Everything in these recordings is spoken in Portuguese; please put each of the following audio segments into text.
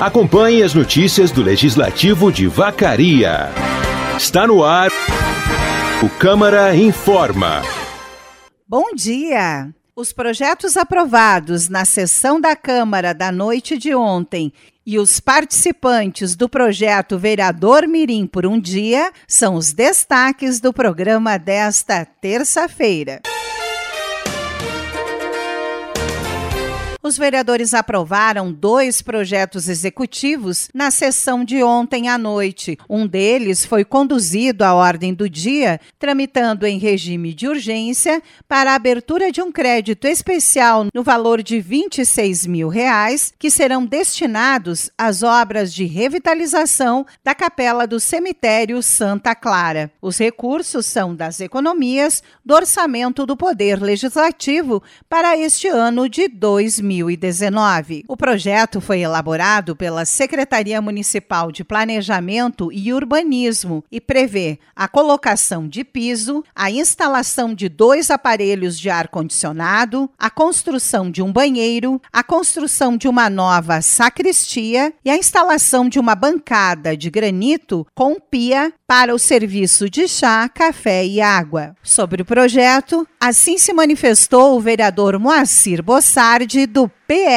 Acompanhe as notícias do Legislativo de Vacaria. Está no ar o Câmara Informa. Bom dia! Os projetos aprovados na sessão da Câmara da noite de ontem e os participantes do projeto Vereador Mirim por um Dia são os destaques do programa desta terça-feira. Os vereadores aprovaram 2 projetos executivos na sessão de ontem à noite. Um deles foi conduzido à ordem do dia, tramitando em regime de urgência para a abertura de um crédito especial no valor de R$26 mil, que serão destinados às obras de revitalização da capela do cemitério Santa Clara. Os recursos são das economias do orçamento do Poder Legislativo para este ano de 2019. O projeto foi elaborado pela Secretaria Municipal de Planejamento e Urbanismo e prevê a colocação de piso, a instalação de 2 aparelhos de ar-condicionado, a construção de um banheiro, a construção de uma nova sacristia e a instalação de uma bancada de granito com pia para o serviço de chá, café e água. Sobre o projeto, assim se manifestou o vereador Moacir Bossardi, do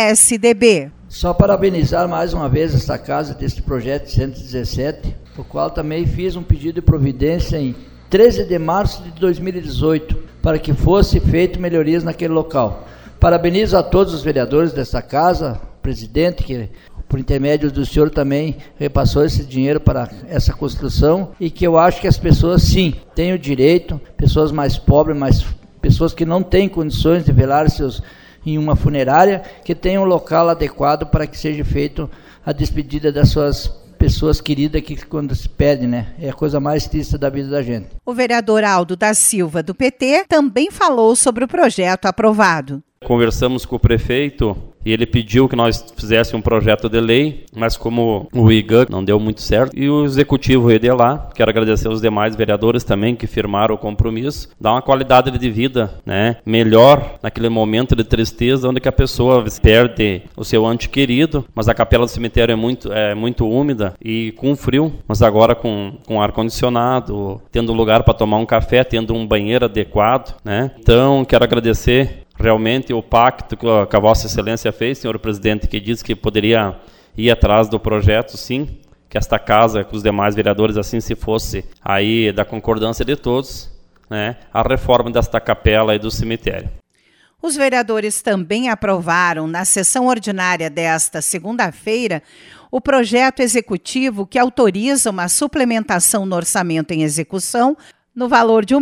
PSDB. Só parabenizar mais uma vez esta casa deste projeto 117, o qual também fiz um pedido de providência em 13 de março de 2018, para que fosse feito melhorias naquele local. Parabenizo a todos os vereadores desta casa, o presidente, que por intermédio do senhor também repassou esse dinheiro para essa construção, e que eu acho que as pessoas sim têm o direito, pessoas mais pobres, pessoas que não têm condições de velar seus em uma funerária, que tenham um local adequado para que seja feito a despedida das suas pessoas queridas, que quando se perde, né? É a coisa mais triste da vida da gente. O vereador Aldo da Silva, do PT, também falou sobre o projeto aprovado. Conversamos com o prefeito e ele pediu que nós fizéssemos um projeto de lei, mas como o IGAN não deu muito certo, e o executivo ia de lá, quero agradecer aos demais vereadores também que firmaram o compromisso, dar uma qualidade de vida, né, melhor naquele momento de tristeza, onde que a pessoa perde o seu ente querido, mas a capela do cemitério é muito úmida e com frio, mas agora com ar-condicionado, tendo lugar para tomar um café, tendo um banheiro adequado, né, então quero agradecer realmente o pacto que a Vossa Excelência fez, senhor presidente, que disse que poderia ir atrás do projeto, sim, que esta casa, que os demais vereadores, assim se fosse aí da concordância de todos, né, a reforma desta capela e do cemitério. Os vereadores também aprovaram, na sessão ordinária desta segunda-feira, o projeto executivo que autoriza uma suplementação no orçamento em execução no valor de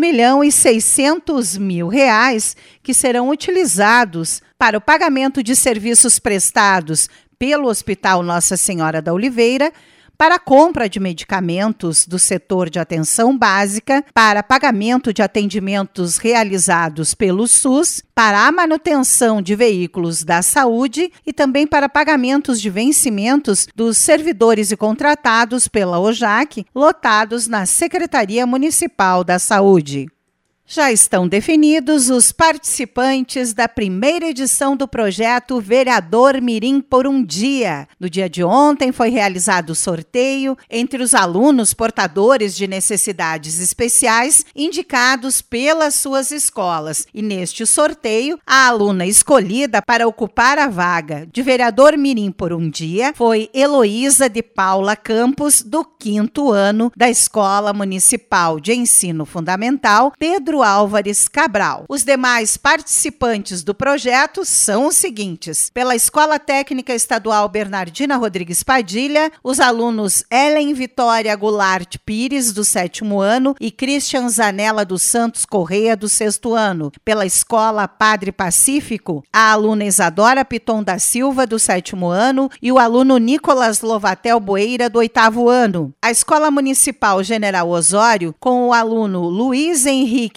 R$1.600.000, que serão utilizados para o pagamento de serviços prestados pelo Hospital Nossa Senhora da Oliveira, para a compra de medicamentos do setor de atenção básica, para pagamento de atendimentos realizados pelo SUS, para a manutenção de veículos da saúde e também para pagamentos de vencimentos dos servidores e contratados pela OJAC, lotados na Secretaria Municipal da Saúde. Já estão definidos os participantes da primeira edição do projeto Vereador Mirim por um Dia. No dia de ontem foi realizado o sorteio entre os alunos portadores de necessidades especiais indicados pelas suas escolas. E neste sorteio, a aluna escolhida para ocupar a vaga de Vereador Mirim por um Dia foi Heloísa de Paula Campos, do 5º ano da Escola Municipal de Ensino Fundamental Pedro Álvares Cabral. Os demais participantes do projeto são os seguintes: pela Escola Técnica Estadual Bernardina Rodrigues Padilha, os alunos Ellen Vitória Goulart Pires, do 7º ano, e Christian Zanella dos Santos Correia, do 6º ano. Pela Escola Padre Pacífico, a aluna Isadora Piton da Silva, do 7º ano, e o aluno Nicolas Lovatel Boeira, do 8º ano. A Escola Municipal General Osório, com o aluno Luiz Henrique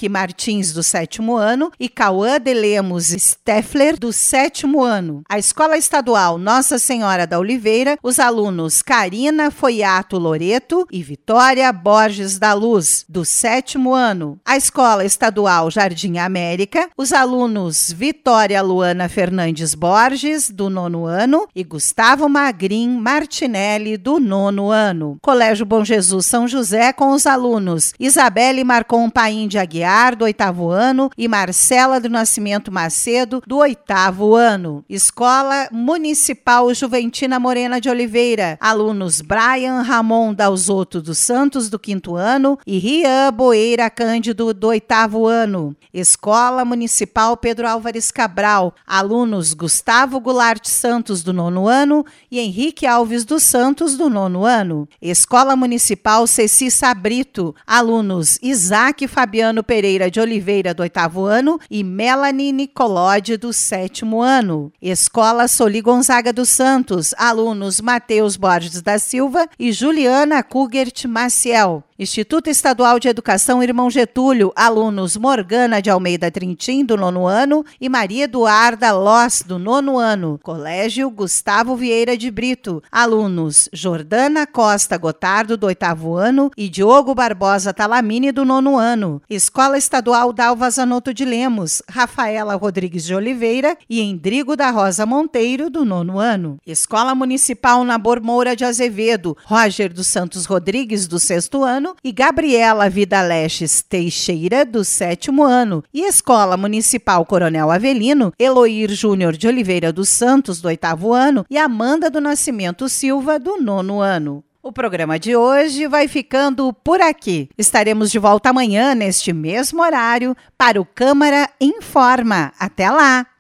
Martins, do 7º ano, e Cauã de Lemos Steffler, do 7º ano. A Escola Estadual Nossa Senhora da Oliveira, os alunos Karina Foiato Loreto e Vitória Borges da Luz, do 7º ano. A Escola Estadual Jardim América, os alunos Vitória Luana Fernandes Borges, do 9º ano, e Gustavo Magrin Martinelli, do 9º ano. Colégio Bom Jesus São José, com os alunos Isabelle Marcon Paim de Aguiar, do 8º ano, e Marcela do Nascimento Macedo, do 8º ano. Escola Municipal Juventina Morena de Oliveira, alunos Brian Ramon Dalzotto dos Santos, do 5º ano, e Rian Boeira Cândido, do 8º ano. Escola Municipal Pedro Álvares Cabral, alunos Gustavo Goulart Santos, do 9º ano, e Henrique Alves dos Santos, do 9º ano. Escola Municipal Ceci Sabrito, alunos Isaac Fabiano Pereira de Oliveira, do 8º ano, e Melanie Nicolode, do 7º ano. Escola Soli Gonzaga dos Santos, alunos Matheus Borges da Silva e Juliana Kugert Maciel. Instituto Estadual de Educação Irmão Getúlio, alunos Morgana de Almeida Trintim, do 9º ano, e Maria Eduarda Loss, do 9º ano. Colégio Gustavo Vieira de Brito, alunos Jordana Costa Gotardo, do 8º ano, e Diogo Barbosa Talamini, do 9º ano. Escola Estadual Dalva Zanotto de Lemos, Rafaela Rodrigues de Oliveira e Endrigo da Rosa Monteiro, do 9º ano. Escola Municipal Nabor Moura de Azevedo, Roger dos Santos Rodrigues, do 6º ano, e Gabriela Vida Leches Teixeira, do 7º ano, e Escola Municipal Coronel Avelino, Eloir Júnior de Oliveira dos Santos, do 8º ano, e Amanda do Nascimento Silva, do 9º ano. O programa de hoje vai ficando por aqui. Estaremos de volta amanhã, neste mesmo horário, para o Câmara Informa. Até lá!